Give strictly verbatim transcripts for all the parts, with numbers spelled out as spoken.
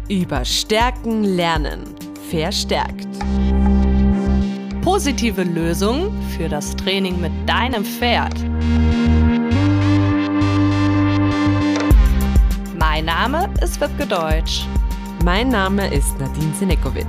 Über Stärken lernen. Verstärkt. Positive Lösungen für das Training mit deinem Pferd. Mein Name ist Wiebke Deutsch. Mein Name ist Nadine Senekovic.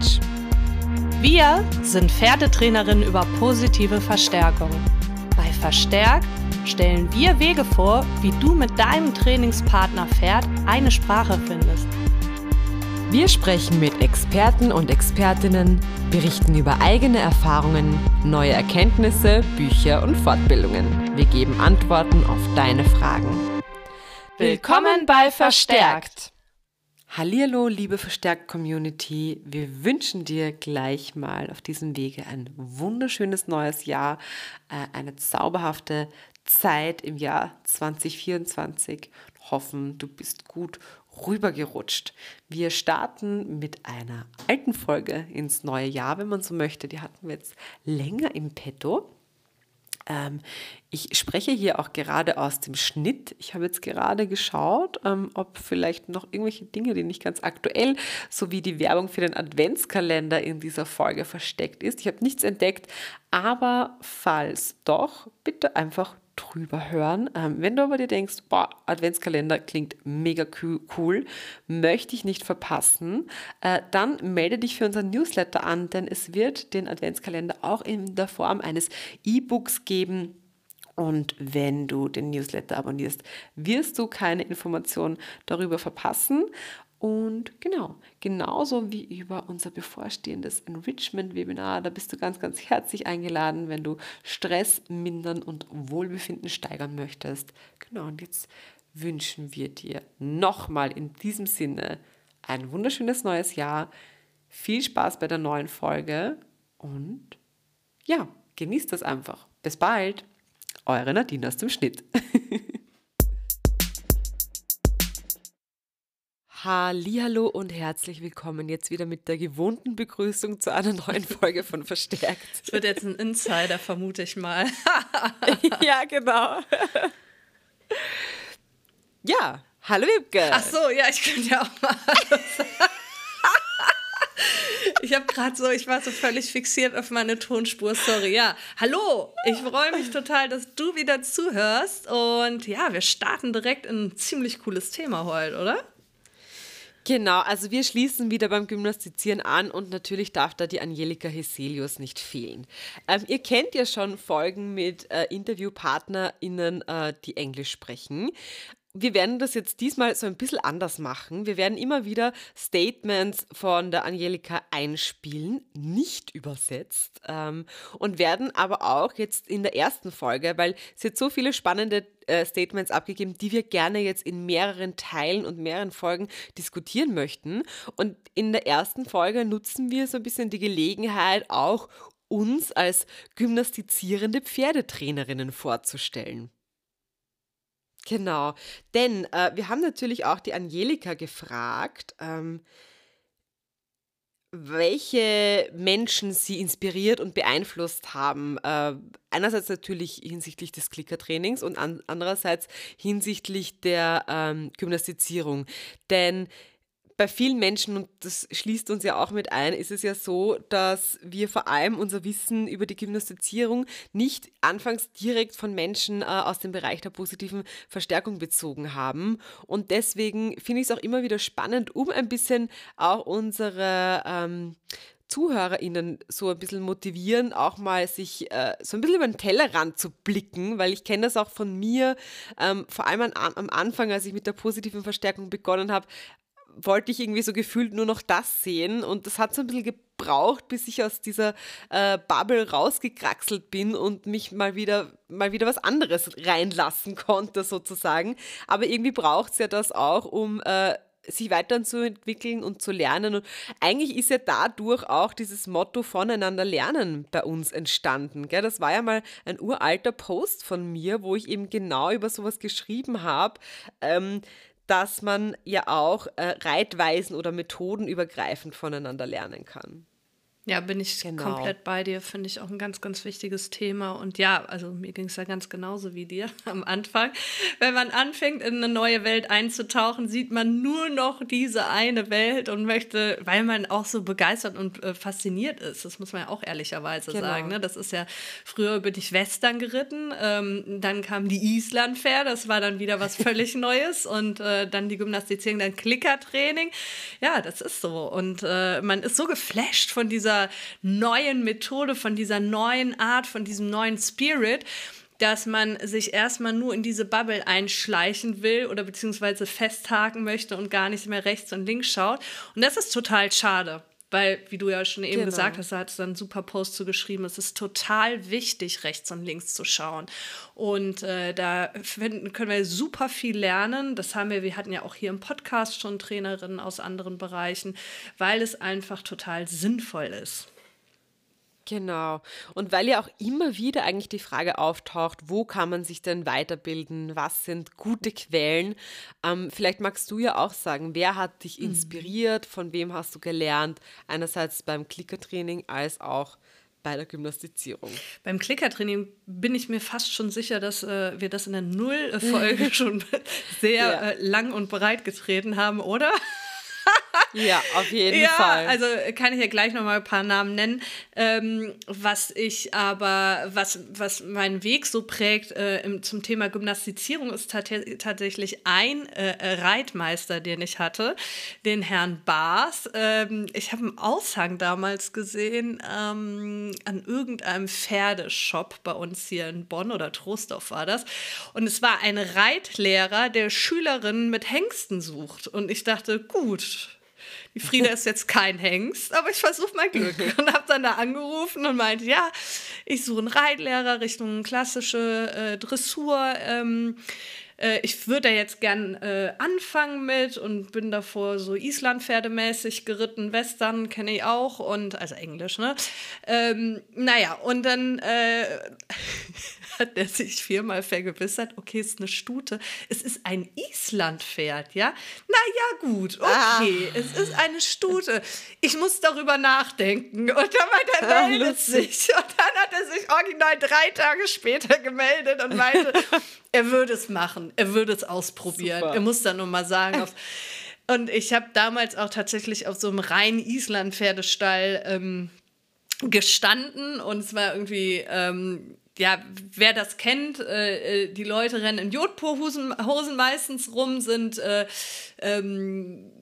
Wir sind Pferdetrainerinnen über positive Verstärkung. Bei Verstärkt stellen wir Wege vor, wie du mit deinem Trainingspartner Pferd eine Sprache findest. Wir sprechen mit Experten und Expertinnen, berichten über eigene Erfahrungen, neue Erkenntnisse, Bücher und Fortbildungen. Wir geben Antworten auf deine Fragen. Willkommen bei Verstärkt! Hallihallo, liebe Verstärkt-Community. Wir wünschen dir gleich mal auf diesem Wege ein wunderschönes neues Jahr, eine zauberhafte Zeit im Jahr zwanzig vierundzwanzig. Hoffen, du bist gut rübergerutscht. Wir starten mit einer alten Folge ins neue Jahr, wenn man so möchte. Die hatten wir jetzt länger im Petto. Ähm, ich spreche hier auch gerade aus dem Schnitt. Ich habe jetzt gerade geschaut, ähm, ob vielleicht noch irgendwelche Dinge, die nicht ganz aktuell, sowie die Werbung für den Adventskalender in dieser Folge versteckt ist. Ich habe nichts entdeckt, aber falls doch, bitte einfach drüber hören. Ähm, wenn du aber dir denkst, boah, Adventskalender klingt mega cool, möchte ich nicht verpassen, äh, dann melde dich für unseren Newsletter an, denn es wird den Adventskalender auch in der Form eines E-Books geben. Und wenn du den Newsletter abonnierst, wirst du keine Informationen darüber verpassen. Und genau, genauso wie über unser bevorstehendes Enrichment-Webinar, da bist du ganz, ganz herzlich eingeladen, wenn du Stress mindern und Wohlbefinden steigern möchtest. Genau, und jetzt wünschen wir dir nochmal in diesem Sinne ein wunderschönes neues Jahr. Viel Spaß bei der neuen Folge und ja, genießt das einfach. Bis bald, eure Nadine aus dem Schnitt. Hallihallo und herzlich willkommen jetzt wieder mit der gewohnten Begrüßung zu einer neuen Folge von Verstärkt. Es wird jetzt ein Insider, vermute ich mal. Ja, genau. Ja, hallo Wiebke. Ach so, ja, ich könnte ja auch mal Ich habe gerade so, ich war so völlig fixiert auf meine Tonspur, sorry. Ja, hallo, ich freue mich total, dass du wieder zuhörst. Und ja, wir starten direkt in ein ziemlich cooles Thema heute, oder? Genau, also wir schließen wieder beim Gymnastizieren an und natürlich darf da die Angelika Heselius nicht fehlen. Ähm, ihr kennt ja schon Folgen mit äh, InterviewpartnerInnen, äh, die Englisch sprechen. Wir werden das jetzt diesmal so ein bisschen anders machen. Wir werden immer wieder Statements von der Angelika einspielen, nicht übersetzt, ähm, und werden aber auch jetzt in der ersten Folge, weil sie hat so viele spannende äh, Statements abgegeben, die wir gerne jetzt in mehreren Teilen und mehreren Folgen diskutieren möchten. Und in der ersten Folge nutzen wir so ein bisschen die Gelegenheit, auch uns als gymnastizierende Pferdetrainerinnen vorzustellen. Genau, denn äh, wir haben natürlich auch die Angelika gefragt, ähm, welche Menschen sie inspiriert und beeinflusst haben. Äh, einerseits natürlich hinsichtlich des Klickertrainings und an, andererseits hinsichtlich der ähm, Gymnastizierung. Denn bei vielen Menschen, und das schließt uns ja auch mit ein, ist es ja so, dass wir vor allem unser Wissen über die Gymnastizierung nicht anfangs direkt von Menschen äh, aus dem Bereich der positiven Verstärkung bezogen haben. Und deswegen finde ich es auch immer wieder spannend, um ein bisschen auch unsere ähm, ZuhörerInnen so ein bisschen motivieren, auch mal sich äh, so ein bisschen über den Tellerrand zu blicken, weil ich kenne das auch von mir, ähm, vor allem an, am Anfang, als ich mit der positiven Verstärkung begonnen habe, wollte ich irgendwie so gefühlt nur noch das sehen und das hat so ein bisschen gebraucht, bis ich aus dieser äh, Bubble rausgekraxelt bin und mich mal wieder, mal wieder was anderes reinlassen konnte sozusagen, aber irgendwie braucht es ja das auch, um äh, sich weiterzuentwickeln und zu lernen und eigentlich ist ja dadurch auch dieses Motto voneinander lernen bei uns entstanden, gell? Das war ja mal ein uralter Post von mir, wo ich eben genau über sowas geschrieben habe, ähm, dass man ja auch äh, reitweisen- oder methodenübergreifend voneinander lernen kann. Ja, bin ich Genau. komplett bei dir, finde ich auch ein ganz, ganz wichtiges Thema. Und ja, also mir ging es ja ganz genauso wie dir am Anfang. Wenn man anfängt, in eine neue Welt einzutauchen, sieht man nur noch diese eine Welt und möchte, weil man auch so begeistert und äh, fasziniert ist, das muss man ja auch ehrlicherweise Genau. sagen. Ne? Das ist ja, früher bin ich Western geritten, ähm, dann kam die Island-Fair, das war dann wieder was völlig Neues und äh, dann die Gymnastizierung, dann Klickertraining. Ja, das ist so. Und äh, man ist so geflasht von dieser neuen Methode, von dieser neuen Art, von diesem neuen Spirit, dass man sich erstmal nur in diese Bubble einschleichen will oder beziehungsweise festhaken möchte und gar nicht mehr rechts und links schaut. Und das ist total schade. Weil, wie du ja schon eben Genau. gesagt hast, da hat es dann einen super Post zu geschrieben, es ist total wichtig, rechts und links zu schauen. Und äh, da finden, können wir super viel lernen. Das haben wir, wir hatten ja auch hier im Podcast schon Trainerinnen aus anderen Bereichen, weil es einfach total sinnvoll ist. Genau. Und weil ja auch immer wieder eigentlich die Frage auftaucht, wo kann man sich denn weiterbilden? Was sind gute Quellen? Ähm, vielleicht magst du ja auch sagen, wer hat dich inspiriert? Von wem hast du gelernt? Einerseits beim Klickertraining als auch bei der Gymnastizierung. Beim Klickertraining bin ich mir fast schon sicher, dass äh, wir das in der Null-Folge schon sehr Ja. äh, lang und breit getreten haben, oder? Ja, auf jeden Ja, Fall. also kann ich ja gleich noch mal ein paar Namen nennen. Ähm, was ich aber, was, was meinen Weg so prägt äh, im, zum Thema Gymnastizierung, ist tat- tatsächlich ein äh, Reitmeister, den ich hatte, den Herrn Baas. Ähm, ich habe einen Aushang damals gesehen ähm, an irgendeinem Pferdeshop bei uns hier in Bonn oder Troisdorf war das. Und es war ein Reitlehrer, der Schülerinnen mit Hengsten sucht. Und ich dachte, gut, die Frieda ist jetzt kein Hengst, aber ich versuche mein Glück. Und habe dann da angerufen und meinte, ja, ich suche einen Reitlehrer Richtung klassische äh, Dressur. Ähm, äh, ich würde da jetzt gern äh, anfangen mit und bin davor so Island-Pferdemäßig geritten, Western kenne ich auch und, also Englisch, ne? Ähm, naja, und dann äh, hat der sich viermal vergewissert, okay, es ist eine Stute, es ist ein Islandpferd, ja? Na ja, gut, okay, es ist eine Stute. Ich muss darüber nachdenken. Und dann meinte er, Ah, meldet lustig. sich. Und dann hat er sich original drei Tage später gemeldet und meinte, er würde es machen, er würde es ausprobieren. Super. Er muss dann nur mal sagen, auf und ich habe damals auch tatsächlich auf so einem reinen Island-Pferdestall ähm, gestanden und es war irgendwie, ähm, ja, wer das kennt, äh, die Leute rennen in Jodpurhosen Hosen meistens rum, sind, äh, ähm,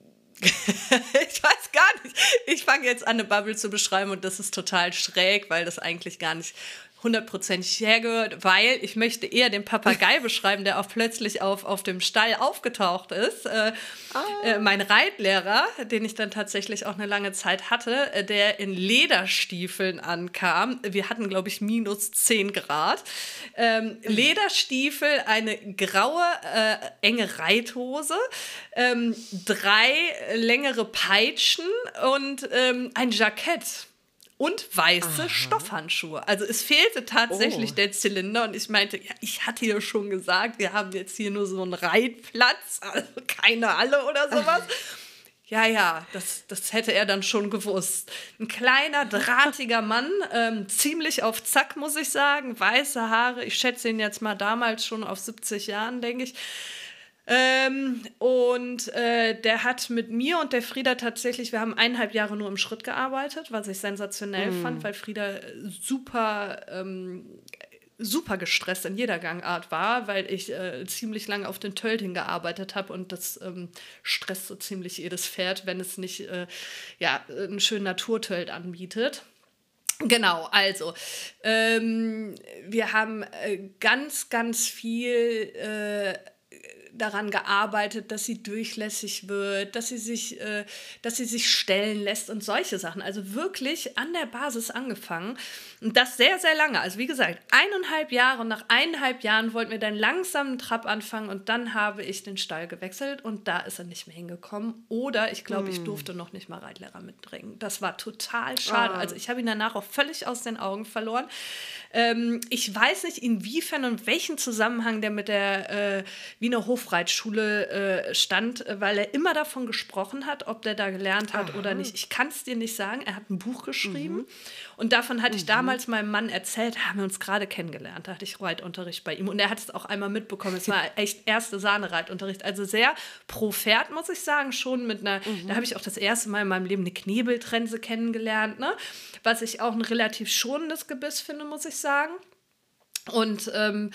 ich weiß gar nicht, ich fange jetzt an, eine Bubble zu beschreiben und das ist total schräg, weil das eigentlich gar nicht hundertprozentig hergehört, weil ich möchte eher den Papagei beschreiben, der auch plötzlich auf, auf dem Stall aufgetaucht ist. Äh, ah. äh, mein Reitlehrer, den ich dann tatsächlich auch eine lange Zeit hatte, äh, der in Lederstiefeln ankam. Wir hatten, glaube ich, minus zehn Grad. Ähm, Lederstiefel, eine graue, äh, enge Reithose, ähm, drei längere Peitschen und ähm, ein Jackett. Und weiße Aha. Stoffhandschuhe. Also es fehlte tatsächlich oh. der Zylinder. Und ich meinte, ja, ich hatte ja schon gesagt, wir haben jetzt hier nur so einen Reitplatz, also keine Halle oder sowas. Ja, ja, das, das hätte er dann schon gewusst. Ein kleiner, drahtiger Mann, ähm, ziemlich auf Zack, muss ich sagen. Weiße Haare, ich schätze ihn jetzt mal damals schon auf siebzig Jahren, denke ich. Ähm, und äh, der hat mit mir und der Frieda tatsächlich, wir haben eineinhalb Jahre nur im Schritt gearbeitet, was ich sensationell mm. fand, weil Frieda super, ähm, super gestresst in jeder Gangart war, weil ich äh, ziemlich lange auf den Tölting gearbeitet habe und das ähm, stresst so ziemlich jedes Pferd, wenn es nicht äh, ja, einen schönen Naturtölt anbietet. Genau, also ähm, wir haben äh, ganz, ganz viel äh, daran gearbeitet, dass sie durchlässig wird, dass sie sich, äh, dass sie sich stellen lässt und solche Sachen. Also wirklich an der Basis angefangen. Und das sehr, sehr lange. Also wie gesagt, eineinhalb Jahre und nach eineinhalb Jahren wollten wir dann langsam einen Trab anfangen und dann habe ich den Stall gewechselt und da ist er nicht mehr hingekommen. Oder ich glaube, mm. ich durfte noch nicht mal Reitlehrer mitbringen. Das war total schade. Oh. Also ich habe ihn danach auch völlig aus den Augen verloren. Ähm, ich weiß nicht, inwiefern und welchen Zusammenhang der mit der äh, Wiener Hof Hofreitschule äh, stand, weil er immer davon gesprochen hat, ob der da gelernt hat Aha. oder nicht. Ich kann es dir nicht sagen. Er hat ein Buch geschrieben Mhm. und davon hatte ich Mhm. damals meinem Mann erzählt, haben wir uns gerade kennengelernt. Da hatte ich Reitunterricht bei ihm und er hat es auch einmal mitbekommen. Es war echt erste Sahne-Reitunterricht. Also sehr pro Pferd, muss ich sagen, schon mit einer, da habe ich auch das erste Mal in meinem Leben eine Knebeltrense kennengelernt, ne? Was ich auch ein relativ schonendes Gebiss finde, muss ich sagen. Und ähm,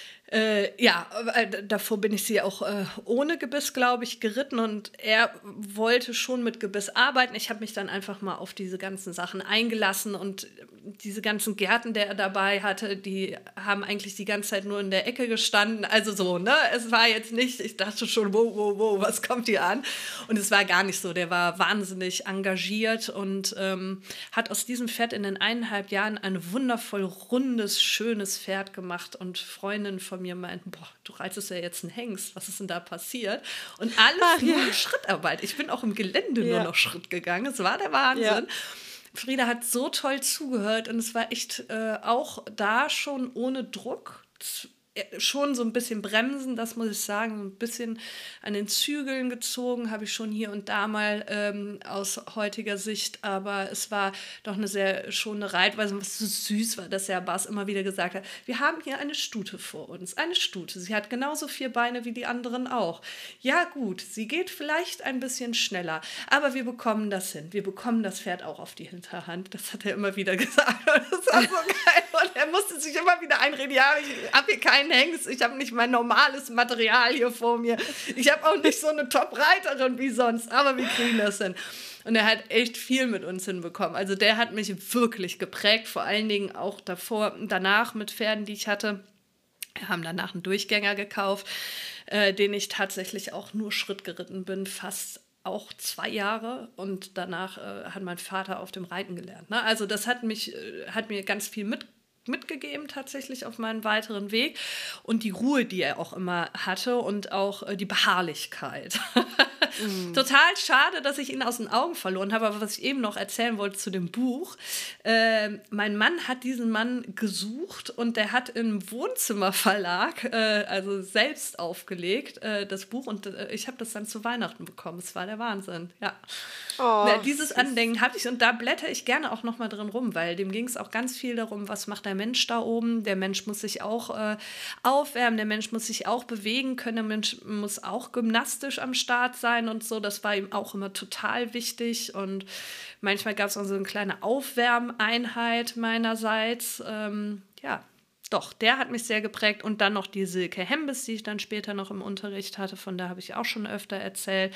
Äh, ja, äh, davor bin ich sie auch äh, ohne Gebiss, glaube ich, geritten und er wollte schon mit Gebiss arbeiten. Ich habe mich dann einfach mal auf diese ganzen Sachen eingelassen und diese ganzen Gärten, der er dabei hatte, die haben eigentlich die ganze Zeit nur in der Ecke gestanden. Also so, ne? Es war jetzt nicht, ich dachte schon, wow, wow, wow, was kommt hier an? Und es war gar nicht so. Der war wahnsinnig engagiert und ähm, hat aus diesem Pferd in den eineinhalb Jahren ein wundervoll rundes, schönes Pferd gemacht und Freundinnen von mir meinten, boah, du reitest ja jetzt einen Hengst, was ist denn da passiert? Und alles Ach, nur ja. in Schrittarbeit. Ich bin auch im Gelände Ja. nur noch Schritt gegangen. Es war der Wahnsinn. Ja. Frieda hat so toll zugehört und es war echt äh, auch da schon ohne Druck. Z- äh, Schon so ein bisschen bremsen, das muss ich sagen, ein bisschen an den Zügeln gezogen, habe ich schon hier und da mal ähm, aus heutiger Sicht, aber es war doch eine sehr schöne Reitweise, was so süß war, dass der Bas immer wieder gesagt hat, wir haben hier eine Stute vor uns, eine Stute, sie hat genauso vier Beine wie die anderen auch. Ja gut, sie geht vielleicht ein bisschen schneller, aber wir bekommen das hin, wir bekommen das Pferd auch auf die Hinterhand, das hat er immer wieder gesagt und das war so geil und er musste sich immer wieder einreden, ja, ich habe hier keinen Hengst, ich habe nicht mein normales Material hier vor mir, ich habe auch nicht so eine Top-Reiterin wie sonst, aber wir kriegen das hin. Und er hat echt viel mit uns hinbekommen. Also der hat mich wirklich geprägt, vor allen Dingen auch davor, danach mit Pferden, die ich hatte. Wir haben danach einen Durchgänger gekauft, äh, den ich tatsächlich auch nur Schritt geritten bin, fast auch zwei Jahre und danach äh, hat mein Vater auf dem Reiten gelernt. Ne? Also das hat mich, äh, hat mir ganz viel mit mitgegeben tatsächlich auf meinen weiteren Weg und die Ruhe, die er auch immer hatte und auch äh, die Beharrlichkeit. Mm. Total schade, dass ich ihn aus den Augen verloren habe, aber was ich eben noch erzählen wollte zu dem Buch, äh, mein Mann hat diesen Mann gesucht und der hat im Wohnzimmerverlag, äh, also selbst aufgelegt, äh, das Buch und äh, ich habe das dann zu Weihnachten bekommen. Es war der Wahnsinn, ja. Oh, ja dieses Andenken hatte ich und da blätter ich gerne auch noch mal drin rum, weil dem ging es auch ganz viel darum, was macht der Mensch da oben. Der Mensch muss sich auch äh, aufwärmen, der Mensch muss sich auch bewegen können, der Mensch muss auch gymnastisch am Start sein und so. Das war ihm auch immer total wichtig und manchmal gab es auch so eine kleine Aufwärmeinheit meinerseits. Ähm, ja, doch, der hat mich sehr geprägt und dann noch die Silke Hembes, die ich dann später noch im Unterricht hatte, von der habe ich auch schon öfter erzählt.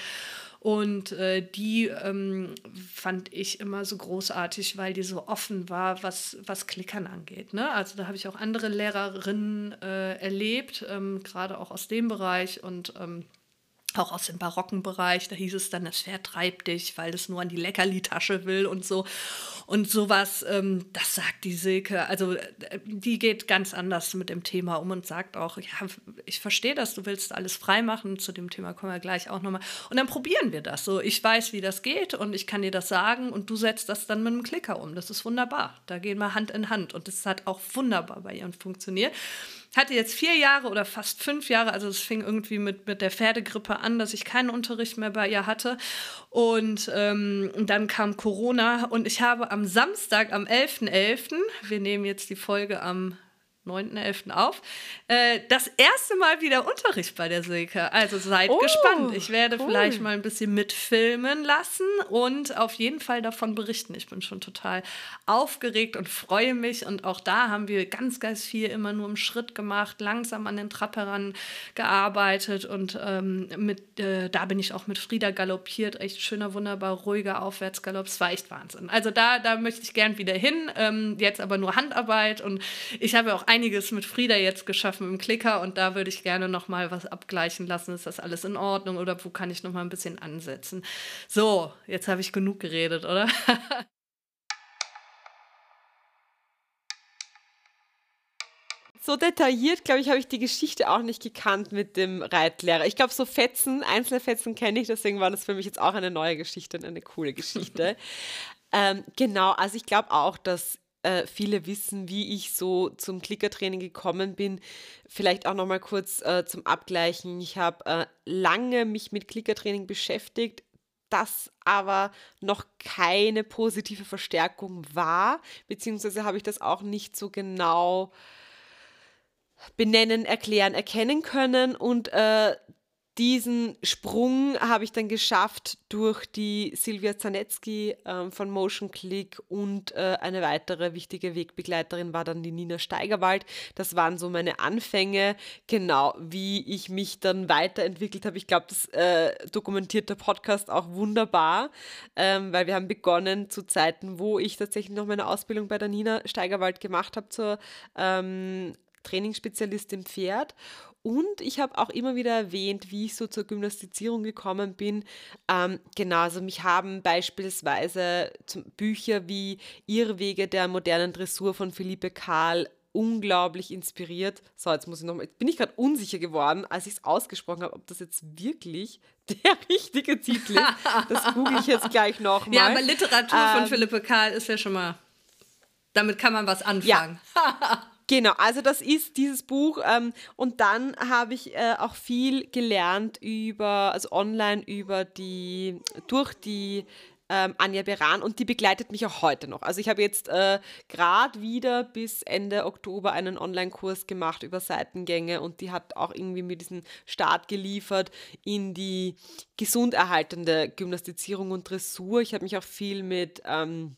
Und äh, die ähm, fand ich immer so großartig, weil die so offen war, was, was Klickern angeht. Ne? Also da habe ich auch andere Lehrerinnen äh, erlebt, ähm, gerade auch aus dem Bereich und ähm, auch aus dem barocken Bereich. Da hieß es dann, das Pferd treibt dich, weil es nur an die Leckerli-Tasche will und so. Und sowas, ähm, das sagt die Silke, also äh, die geht ganz anders mit dem Thema um und sagt auch, ja, ich verstehe das, du willst alles freimachen, zu dem Thema kommen wir gleich auch nochmal. Und dann probieren wir das so. Ich weiß, wie das geht und ich kann dir das sagen und du setzt das dann mit einem Klicker um. Das ist wunderbar. Da gehen wir Hand in Hand und das hat auch wunderbar bei ihr funktioniert. Hatte jetzt vier Jahre oder fast fünf Jahre, also es fing irgendwie mit, mit der Pferdegrippe an, dass ich keinen Unterricht mehr bei ihr hatte. Und ähm, dann kam Corona und ich habe am Samstag, am elften elften, wir nehmen jetzt die Folge am neunten elften auf, äh, das erste Mal wieder Unterricht bei der Silke. Also seid Oh, gespannt. Ich werde cool. vielleicht mal ein bisschen mitfilmen lassen und auf jeden Fall davon berichten. Ich bin schon total aufgeregt und freue mich. Und auch da haben wir ganz, ganz viel immer nur im Schritt gemacht, langsam an den Trab herangearbeitet. Und ähm, mit, äh, da bin ich auch mit Frieda galoppiert. Echt schöner, wunderbar, ruhiger Aufwärtsgalopp. Es war echt Wahnsinn. Also da, da möchte ich gern wieder hin. Ähm, jetzt aber nur Handarbeit. Und ich habe auch einiges mit Frieda jetzt geschaffen im Klicker und da würde ich gerne noch mal was abgleichen lassen. Ist das alles in Ordnung oder wo kann ich noch mal ein bisschen ansetzen? So, jetzt habe ich genug geredet, oder? So detailliert, glaube ich, habe ich die Geschichte auch nicht gekannt mit dem Reitlehrer. Ich glaube, so Fetzen, einzelne Fetzen kenne ich, deswegen war das für mich jetzt auch eine neue Geschichte und eine coole Geschichte. ähm, genau, also ich glaube auch, dass äh, viele wissen, wie ich so zum Klickertraining gekommen bin. Vielleicht auch nochmal kurz äh, zum Abgleichen. Ich habe äh, lange mich mit Klickertraining beschäftigt, das aber noch keine positive Verstärkung war, beziehungsweise habe ich das auch nicht so genau benennen, erklären, erkennen können und äh, diesen Sprung habe ich dann geschafft durch die Silvia Zanetzky ähm, von Motion Click und äh, eine weitere wichtige Wegbegleiterin war dann die Nina Steigerwald. Das waren so meine Anfänge, genau, wie ich mich dann weiterentwickelt habe. Ich glaube, das äh, dokumentiert der Podcast auch wunderbar, ähm, weil wir haben begonnen zu Zeiten, wo ich tatsächlich noch meine Ausbildung bei der Nina Steigerwald gemacht habe zur ähm, Trainingsspezialistin Pferd. Und ich habe auch immer wieder erwähnt, wie ich so zur Gymnastizierung gekommen bin. Ähm, genau, also mich haben beispielsweise zum Bücher wie Irrwege der modernen Dressur von Philippe Kahl unglaublich inspiriert. So, jetzt muss ich nochmal, jetzt bin ich gerade unsicher geworden, als ich es ausgesprochen habe, ob das jetzt wirklich der richtige Titel ist. Das google ich jetzt gleich nochmal. Ja, aber Literatur ähm, von Philippe Kahl ist ja schon mal, damit kann man was anfangen. Ja. Genau, also das ist dieses Buch ähm, und dann habe ich äh, auch viel gelernt über, also online über die, durch die ähm, Anja Beran und die begleitet mich auch heute noch. Also ich habe jetzt äh, gerade wieder bis Ende Oktober einen Online-Kurs gemacht über Seitengänge und die hat auch irgendwie mir diesen Start geliefert in die gesund erhaltende Gymnastizierung und Dressur. Ich habe mich auch viel mit... Ähm,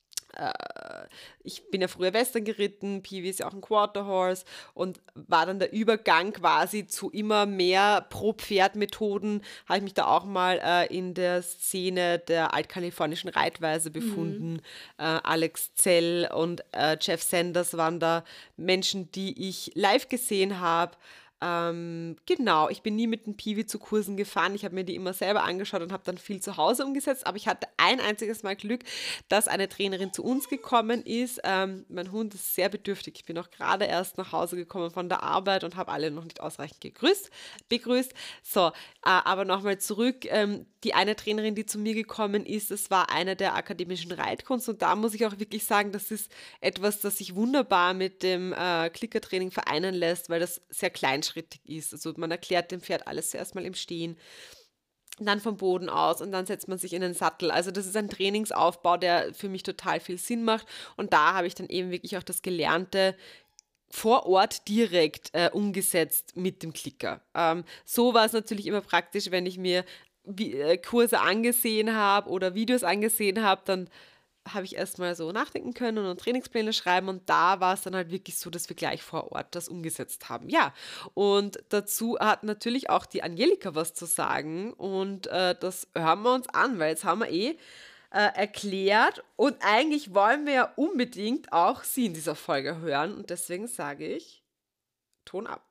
ich bin ja früher Western geritten, Piwi ist ja auch ein Quarter Horse und war dann der Übergang quasi zu immer mehr Pro-Pferd-Methoden, habe ich mich da auch mal äh, in der Szene der altkalifornischen Reitweise befunden. Mhm. Äh, Alex Zell und äh, Jeff Sanders waren da Menschen, die ich live gesehen habe. Ähm, genau, ich bin nie mit dem Piwi zu Kursen gefahren. Ich habe mir die immer selber angeschaut und habe dann viel zu Hause umgesetzt. Aber ich hatte ein einziges Mal Glück, dass eine Trainerin zu uns gekommen ist. Ähm, mein Hund ist sehr bedürftig. Ich bin auch gerade erst nach Hause gekommen von der Arbeit und habe alle noch nicht ausreichend gegrüßt, begrüßt. So, äh, aber nochmal zurück. Ähm, die eine Trainerin, die zu mir gekommen ist, das war eine der akademischen Reitkunst. Und da muss ich auch wirklich sagen, das ist etwas, das sich wunderbar mit dem äh, Klickertraining vereinen lässt, weil das sehr kleinschrittig ist. Also man erklärt dem Pferd alles zuerst mal im Stehen, dann vom Boden aus und dann setzt man sich in den Sattel. Also das ist ein Trainingsaufbau, der für mich total viel Sinn macht. Und da habe ich dann eben wirklich auch das Gelernte vor Ort direkt äh, umgesetzt mit dem Klicker. Ähm, so war es natürlich immer praktisch, wenn ich mir wie, äh, Kurse angesehen habe oder Videos angesehen habe, dann habe ich erstmal so nachdenken können und Trainingspläne schreiben und da war es dann halt wirklich so, dass wir gleich vor Ort das umgesetzt haben. Ja, und dazu hat natürlich auch die Angelika was zu sagen und äh, das hören wir uns an, weil jetzt haben wir eh äh, erklärt und eigentlich wollen wir ja unbedingt auch sie in dieser Folge hören und deswegen sage ich, Ton ab.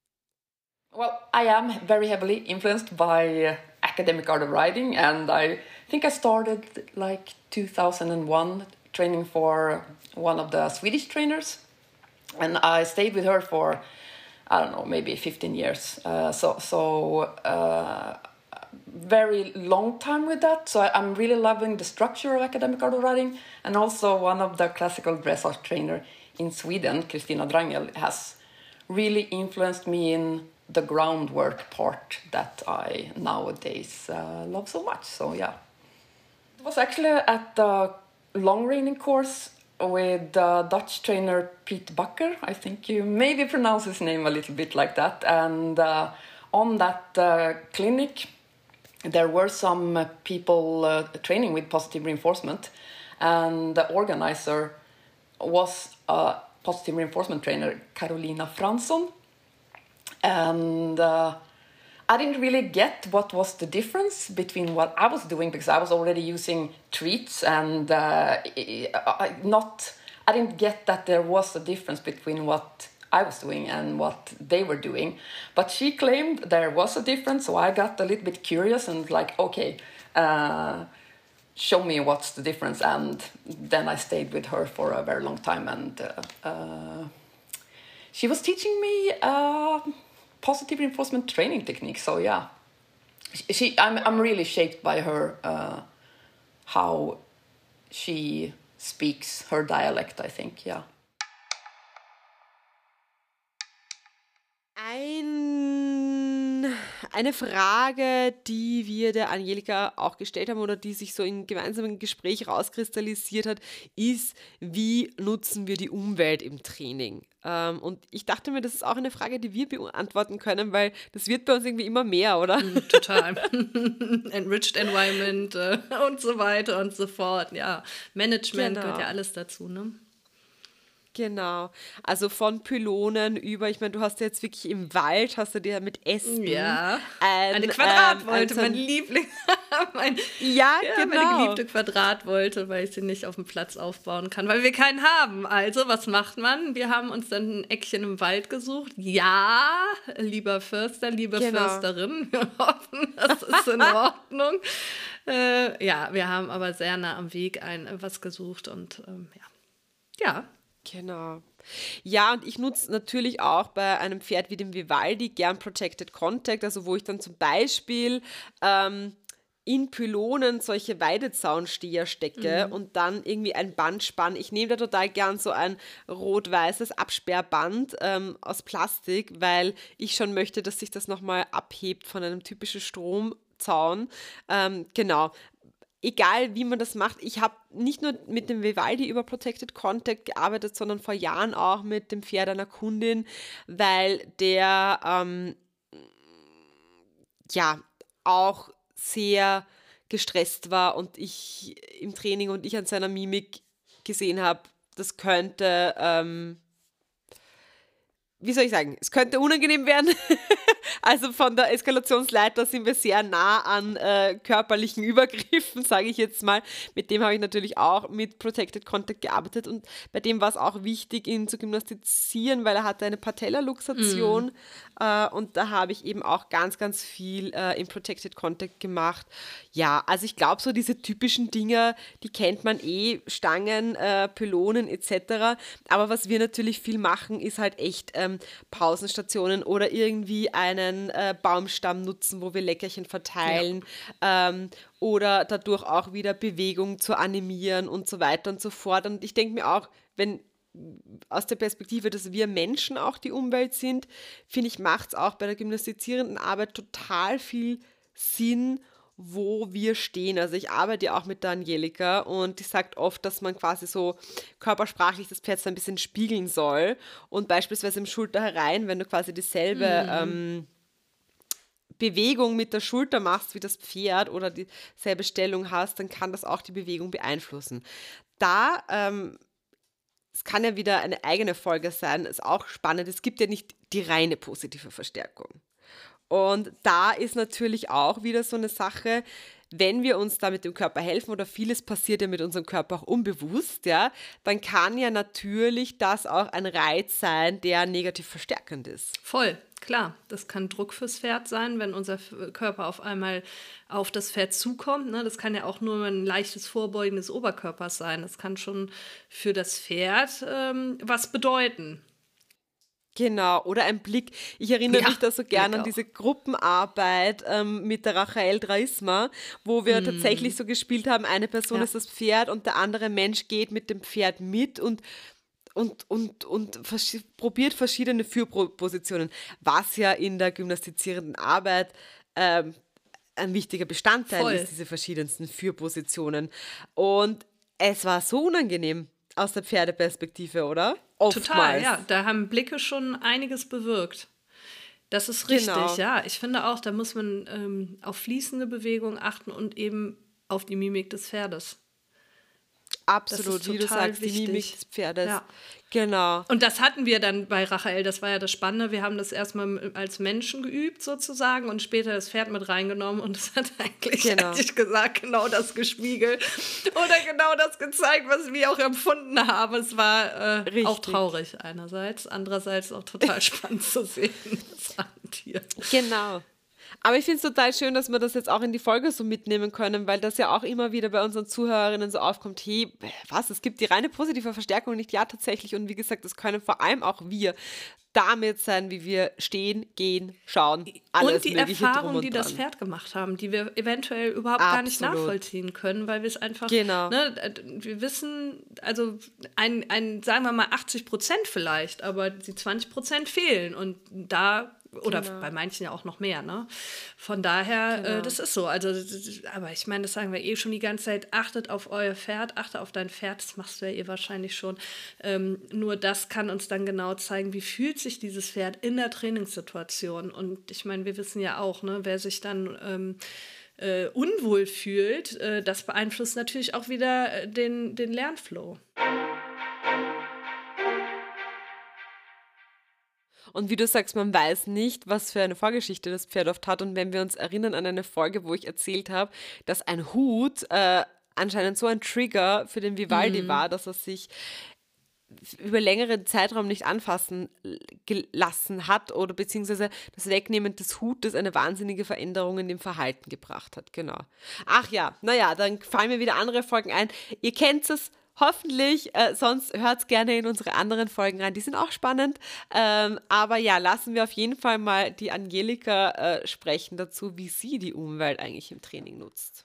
Well, I am very heavily influenced by uh, academic art of riding, and I think I started like two thousand one training for one of the Swedish trainers, and I stayed with her for, I don't know, maybe fifteen years. Uh, so, so uh, very long time with that. So I'm really loving the structure of academic art of riding, and also one of the classical dressage trainer in Sweden, Kristina Drangel, has really influenced me in the groundwork part that I nowadays uh, love so much. So yeah, it was actually at the long reining course with the Dutch trainer Piet Bakker. I think you maybe pronounce his name a little bit like that. And uh, on that uh, clinic, there were some uh, people uh, training with positive reinforcement, and the organizer was a positive reinforcement trainer, Carolina Fransson. And uh, I didn't really get what was the difference between what I was doing, because I was already using treats and uh, I, not, I didn't get that there was a difference between what I was doing and what they were doing. But she claimed there was a difference, so I got a little bit curious and like, okay, uh, show me what's the difference. And then I stayed with her for a very long time, and uh, uh, she was teaching me uh, positive reinforcement training techniques. So yeah, she I'm I'm really shaped by her, uh, how she speaks her dialect, I think, yeah. Ein, eine Frage, die wir der Angelika auch gestellt haben oder die sich so im gemeinsamen Gespräch rauskristallisiert hat, ist, wie nutzen wir die Umwelt im Training? Ähm, und ich dachte mir, das ist auch eine Frage, die wir beantworten können, weil das wird bei uns irgendwie immer mehr, oder? Mm, total. Enriched Environment äh, und so weiter und so fort. Ja, Management Genau. gehört ja alles dazu, ne? Genau, also von Pylonen über, ich meine, du hast ja jetzt wirklich im Wald, hast du dir mit Ästen Ja, ein, eine Quadratwolte, ähm, ein, mein Liebling. mein, ja, ja, genau. meine geliebte Quadratwolte, weil ich sie nicht auf dem Platz aufbauen kann, weil wir keinen haben. Also, was macht man? Wir haben uns dann ein Eckchen im Wald gesucht. Ja, lieber Förster, liebe Genau. Försterin, wir hoffen, das ist in Ordnung. Äh, ja, wir haben aber sehr nah am Weg ein was gesucht und ähm, ja. Ja. Genau. Ja, und ich nutze natürlich auch bei einem Pferd wie dem Vivaldi gern Protected Contact, also wo ich dann zum Beispiel ähm, in Pylonen solche Weidezaunsteher stecke Mhm. und dann irgendwie ein Band spanne. Ich nehme da total gern so ein rot-weißes Absperrband ähm, aus Plastik, weil ich schon möchte, dass sich das nochmal abhebt von einem typischen Stromzaun. Ähm, genau. Egal, wie man das macht, ich habe nicht nur mit dem Vivaldi über Protected Contact gearbeitet, sondern vor Jahren auch mit dem Pferd einer Kundin, weil der ähm, ja auch sehr gestresst war und ich im Training und ich an seiner Mimik gesehen habe, das könnte, ähm, wie soll ich sagen, es könnte unangenehm werden. Also von der Eskalationsleiter sind wir sehr nah an äh, körperlichen Übergriffen, sage ich jetzt mal. Mit dem habe ich natürlich auch mit Protected Contact gearbeitet und bei dem war es auch wichtig, ihn zu gymnastizieren, weil er hatte eine Patellaluxation mm. äh, und da habe ich eben auch ganz, ganz viel äh, in Protected Contact gemacht. Ja, also ich glaube, so diese typischen Dinger, die kennt man eh, Stangen, äh, Pylonen et cetera. Aber was wir natürlich viel machen, ist halt echt ähm, Pausenstationen oder irgendwie einen äh, Baumstamm nutzen, wo wir Leckerchen verteilen ja. ähm, oder dadurch auch wieder Bewegung zu animieren und so weiter und so fort. Und ich denke mir auch, wenn aus der Perspektive, dass wir Menschen auch die Umwelt sind, finde ich, macht es auch bei der gymnastizierenden Arbeit total viel Sinn, wo wir stehen. Also ich arbeite ja auch mit der Angelika und die sagt oft, dass man quasi so körpersprachlich das Pferd so ein bisschen spiegeln soll und beispielsweise im Schulter herein, wenn du quasi dieselbe mm. ähm, Bewegung mit der Schulter machst wie das Pferd oder dieselbe Stellung hast, dann kann das auch die Bewegung beeinflussen. Da, ähm, es kann ja wieder eine eigene Folge sein, ist auch spannend, es gibt ja nicht die reine positive Verstärkung. Und da ist natürlich auch wieder so eine Sache, wenn wir uns da mit dem Körper helfen oder vieles passiert ja mit unserem Körper auch unbewusst, ja, dann kann ja natürlich das auch ein Reiz sein, der negativ verstärkend ist. Voll, klar. Das kann Druck fürs Pferd sein, wenn unser Körper auf einmal auf das Pferd zukommt. Ne? Das kann ja auch nur ein leichtes Vorbeugen des Oberkörpers sein. Das kann schon für das Pferd ähm, was bedeuten. Genau, oder ein Blick. Ich erinnere ja, mich da so gerne an diese Gruppenarbeit ähm, mit der Rachel Draisma, wo wir mm. tatsächlich so gespielt haben, eine Person ja. ist das Pferd und der andere Mensch geht mit dem Pferd mit und, und, und, und vers- probiert verschiedene Führpositionen, was ja in der gymnastizierenden Arbeit ähm, ein wichtiger Bestandteil Voll. ist, diese verschiedensten Führpositionen. Und es war so unangenehm aus der Pferdeperspektive, oder? Oftmals. Total, ja. Da haben Blicke schon einiges bewirkt. Das ist richtig, genau. ja. Ich finde auch, da muss man ähm, auf fließende Bewegung achten und eben auf die Mimik des Pferdes. Absolut, wie du sagst, wichtig. Die Mimik des Pferdes. Ja. Genau. Und das hatten wir dann bei Rachel, das war ja das Spannende. Wir haben das erstmal als Menschen geübt sozusagen und später das Pferd mit reingenommen und es hat eigentlich, genau. hätte ich gesagt, genau das gespiegelt oder genau das gezeigt, was wir auch empfunden haben. Es war äh, auch traurig einerseits, andererseits auch total spannend zu sehen. Das war ein Tier. Genau. Aber ich finde es total schön, dass wir das jetzt auch in die Folge so mitnehmen können, weil das ja auch immer wieder bei unseren Zuhörerinnen so aufkommt, hey, was, es gibt die reine positive Verstärkung nicht, ja tatsächlich, und wie gesagt, das können vor allem auch wir damit sein, wie wir stehen, gehen, schauen, alles und die Mögliche Erfahrung, drum und die das dran. Pferd gemacht haben, die wir eventuell überhaupt gar nicht Absolut. nachvollziehen können, weil wir es einfach, Genau. ne, wir wissen, also ein, ein, sagen wir mal achtzig Prozent vielleicht, aber die zwanzig Prozent fehlen und da oder Genau. bei manchen ja auch noch mehr, ne? Von daher, Genau. äh, das ist so. Also, das ist, aber ich meine, das sagen wir eh schon die ganze Zeit, achtet auf euer Pferd, achte auf dein Pferd, das machst du ja eh wahrscheinlich schon. Ähm, nur das kann uns dann genau zeigen, wie fühlt sich dieses Pferd in der Trainingssituation. Und ich meine, wir wissen ja auch, ne, wer sich dann ähm, äh, unwohl fühlt, äh, das beeinflusst natürlich auch wieder äh, den, den Lernflow. Und wie du sagst, man weiß nicht, was für eine Vorgeschichte das Pferd oft hat. Und wenn wir uns erinnern an eine Folge, wo ich erzählt habe, dass ein Hut äh, anscheinend so ein Trigger für den Vivaldi Mhm. war, dass er sich über längeren Zeitraum nicht anfassen gelassen hat oder beziehungsweise das Wegnehmen des Hutes eine wahnsinnige Veränderung in dem Verhalten gebracht hat. Genau. Ach ja, naja, dann fallen mir wieder andere Folgen ein. Ihr kennt es hoffentlich, äh, sonst hört gerne in unsere anderen Folgen rein, die sind auch spannend. Ähm, aber ja, lassen wir auf jeden Fall mal die Angelika äh, sprechen dazu, wie sie die Umwelt eigentlich im Training nutzt.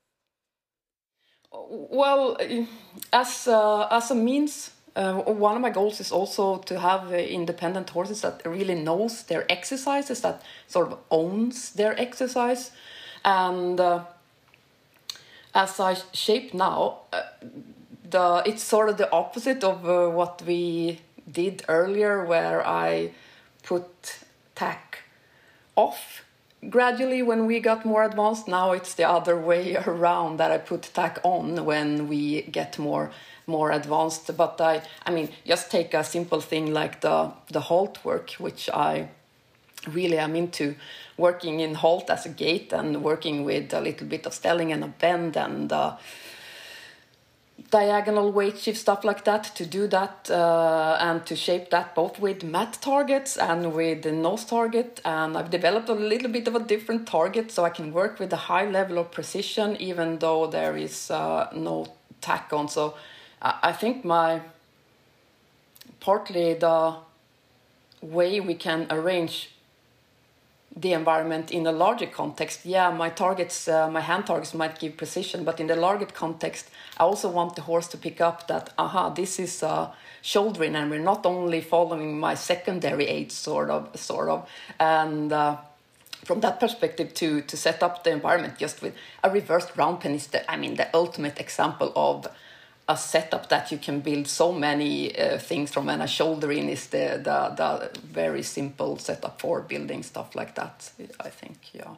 Well, as uh, as a means, uh, one of my goals is also to have uh, independent horses that really knows their exercises, that sort of owns their exercise, and uh, as I shape now, uh, the it's sort of the opposite of uh, what we did earlier, where I put tack off gradually when we got more advanced. Now it's the other way around, that I put tack on when we get more more advanced. But I I mean, just take a simple thing like the the halt work, which I really am into, working in halt as a gait and working with a little bit of stelling and a bend and uh, diagonal weight shift, stuff like that, to do that uh, and to shape that both with mat targets and with the nose target. And I've developed a little bit of a different target so I can work with a high level of precision even though there is uh, no tack on. So I, I think my partly the way we can arrange the environment in a larger context. Yeah, my targets, uh, my hand targets might give precision, but in the larger context, I also want the horse to pick up that, aha, this is uh, shouldering, and we're not only following my secondary aids, sort of, sort of, and uh, from that perspective, to to set up the environment just with a reversed round pen is the, I mean, the ultimate example of a setup that you can build so many uh, things from, and a shouldering is the, the the very simple setup for building stuff like that, I think, yeah.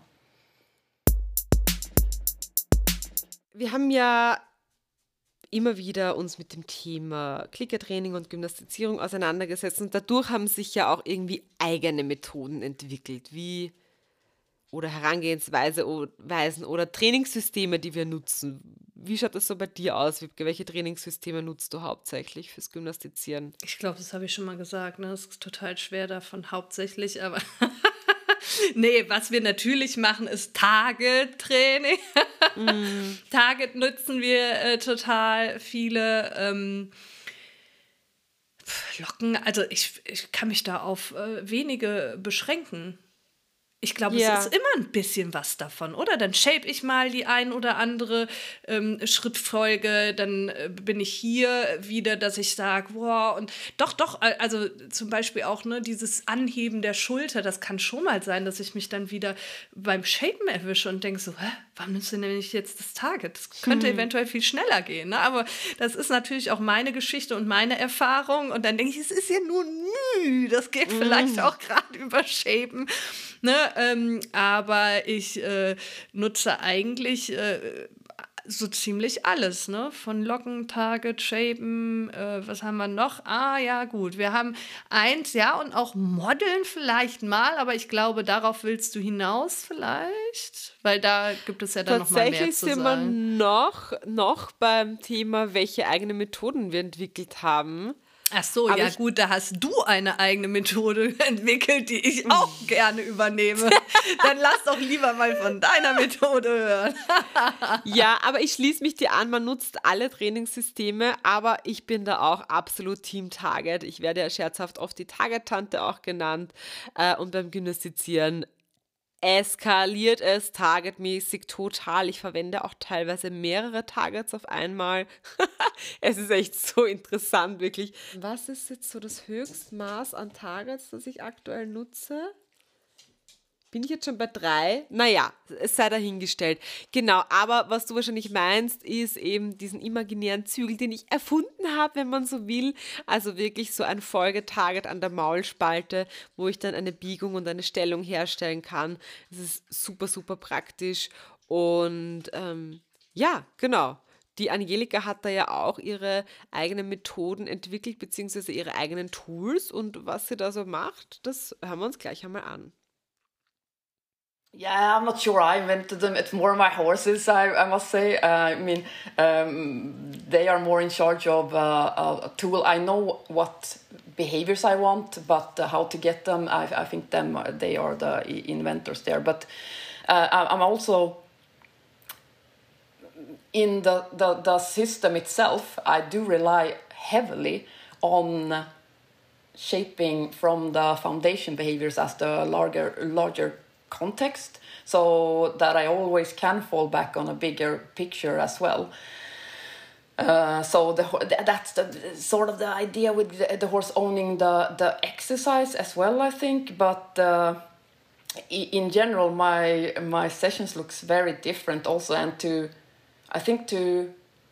Wir haben ja immer wieder uns mit dem Thema Klickertraining und Gymnastizierung auseinandergesetzt und dadurch haben sich ja auch irgendwie eigene Methoden entwickelt, wie oder Herangehensweise o- Weisen oder Trainingssysteme, die wir nutzen. Wie schaut das so bei dir aus? Wie- Welche Trainingssysteme nutzt du hauptsächlich fürs Gymnastizieren? Ich glaube, das habe ich schon mal gesagt, ne? Es ist total schwer davon hauptsächlich, aber nee, was wir natürlich machen, ist Target-Training. Mm. Target nutzen wir äh, total viele ähm, Locken. Also ich, ich kann mich da auf äh, wenige beschränken. Ich glaube, Ja. es ist immer ein bisschen was davon, oder? Dann shape ich mal die ein oder andere ähm, Schrittfolge, dann äh, bin ich hier wieder, dass ich sage, wow, und doch, doch, äh, also zum Beispiel auch, ne, dieses Anheben der Schulter, das kann schon mal sein, dass ich mich dann wieder beim Shapen erwische und denke so, hä, warum nimmst du denn nicht jetzt das Target? Das könnte hm. eventuell viel schneller gehen, ne? Aber das ist natürlich auch meine Geschichte und meine Erfahrung und dann denke ich, es ist ja nur Mühe, das geht hm. vielleicht auch gerade über Shapen. Ne, ähm, aber ich äh, nutze eigentlich äh, so ziemlich alles, ne? Von Locken, Target, Shapen, äh, was haben wir noch? Ah, ja, gut. Wir haben eins, ja, und auch Modeln vielleicht mal, aber ich glaube, darauf willst du hinaus vielleicht, weil da gibt es ja dann noch mal mehr Tatsächlich zu sind wir sagen. noch, noch beim Thema, welche eigenen Methoden wir entwickelt haben. Ach so, Aber ja ich, gut, da hast du eine eigene Methode entwickelt, die ich auch gerne übernehme. Dann lass doch lieber mal von deiner Methode hören. ja, aber ich schließe mich dir an, man nutzt alle Trainingssysteme, aber ich bin da auch absolut Team Target. Ich werde ja scherzhaft oft die Target-Tante auch genannt äh, und beim Gymnastizieren eskaliert es targetmäßig total. Ich verwende auch teilweise mehrere Targets auf einmal. Es ist echt so interessant, wirklich. Was ist jetzt so das Höchstmaß an Targets, das ich aktuell nutze? Bin ich jetzt schon bei drei? Naja, es sei dahingestellt. Genau, aber was du wahrscheinlich meinst, ist eben diesen imaginären Zügel, den ich erfunden habe, wenn man so will. Also wirklich so ein Folgetarget an der Maulspalte, wo ich dann eine Biegung und eine Stellung herstellen kann. Das ist super, super praktisch. Und ähm, ja, genau. Die Angelika hat da ja auch ihre eigenen Methoden entwickelt, beziehungsweise ihre eigenen Tools. Und was sie da so macht, das hören wir uns gleich einmal an. Yeah, I'm not sure I invented them. It's more my horses, I, I must say. Uh, I mean, um, they are more in charge of uh, a tool. I know what behaviors I want, but uh, how to get them, I, I think them they are the inventors there. But uh, I'm also in the, the, the system itself. I do rely heavily on shaping from the foundation behaviors as the larger larger context, so that I always can fall back on a bigger picture as well. Uh, so the, that's the sort of the idea with the, the horse owning the, the exercise as well, I think. But uh, in general, my my sessions looks very different also, and to I think to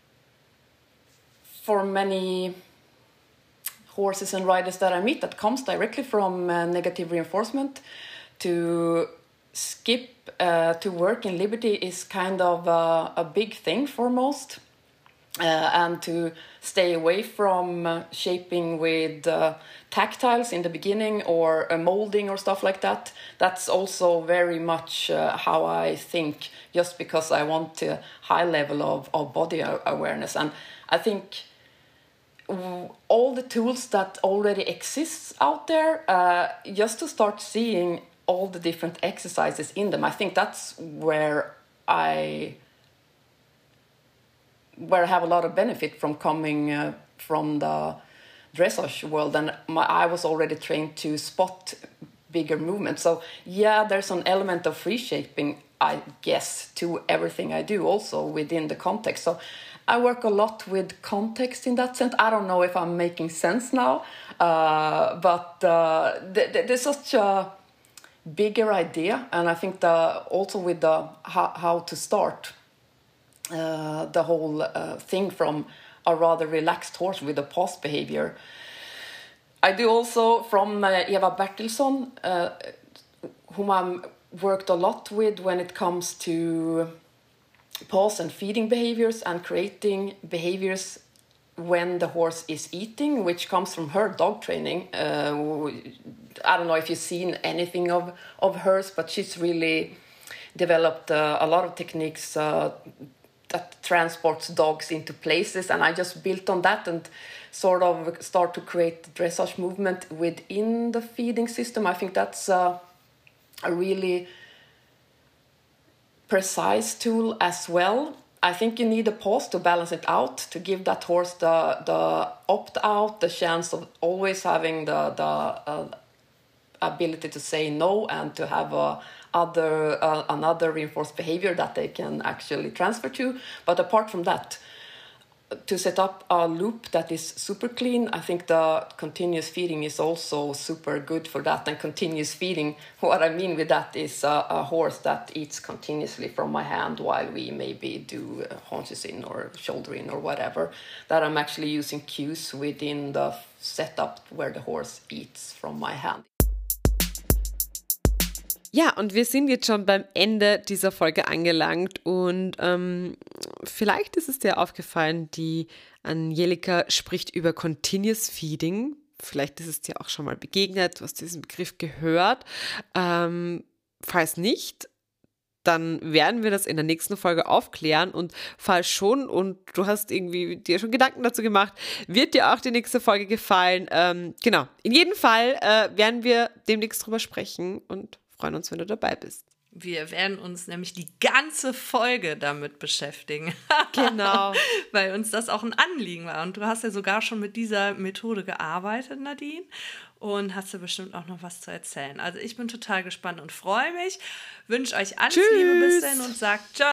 for many horses and riders that I meet that comes directly from uh, negative reinforcement, to skip uh, to work in Liberty is kind of uh, a big thing for most, uh, and to stay away from uh, shaping with uh, tactiles in the beginning or uh, molding or stuff like that. That's also very much uh, how I think, just because I want a high level of, of body awareness. And I think all the tools that already exist out there, uh, just to start seeing all the different exercises in them. I think that's where I where I have a lot of benefit from coming uh, from the dressage world, and my, I was already trained to spot bigger movements. So yeah, there's an element of free shaping, I guess, to everything I do, also within the context. So I work a lot with context in that sense. I don't know if I'm making sense now, uh, but uh, th- th- there's such a bigger idea, and I think the also with the how, how to start uh, the whole uh, thing from a rather relaxed horse with a pause behavior. I do also from uh, Eva Bertilsson, uh, whom I'm worked a lot with when it comes to pause and feeding behaviors and creating behaviors when the horse is eating, which comes from her dog training. Uh, I don't know if you've seen anything of, of hers, but she's really developed uh, a lot of techniques uh, that transports dogs into places, and I just built on that and sort of start to create dressage movement within the feeding system. I think that's uh, a really precise tool as well. I think you need a pause to balance it out, to give that horse the the opt out, the chance of always having the the uh, ability to say no, and to have a other uh, another reinforced behavior that they can actually transfer to. But apart from that, to set up a loop that is super clean, I think the continuous feeding is also super good for that. And continuous feeding, what I mean with that is a, a horse that eats continuously from my hand while we maybe do uh, haunches in or shoulder in or whatever, that I'm actually using cues within the setup where the horse eats from my hand. Ja, und wir sind jetzt schon beim Ende dieser Folge angelangt und ähm, vielleicht ist es dir aufgefallen, die Angelika spricht über Continuous Feeding. Vielleicht ist es dir auch schon mal begegnet, du hast diesen Begriff gehört. Ähm, falls nicht, dann werden wir das in der nächsten Folge aufklären und falls schon und du hast irgendwie dir schon Gedanken dazu gemacht, wird dir auch die nächste Folge gefallen. Ähm, genau, in jedem Fall äh, werden wir demnächst drüber sprechen und freuen uns, wenn du dabei bist. Wir werden uns nämlich die ganze Folge damit beschäftigen. Genau. Weil uns das auch ein Anliegen war. Und du hast ja sogar schon mit dieser Methode gearbeitet, Nadine. Und hast ja bestimmt auch noch was zu erzählen. Also ich bin total gespannt und freue mich. Wünsche euch alles Tschüss. Liebe bis dahin und sagt ciao.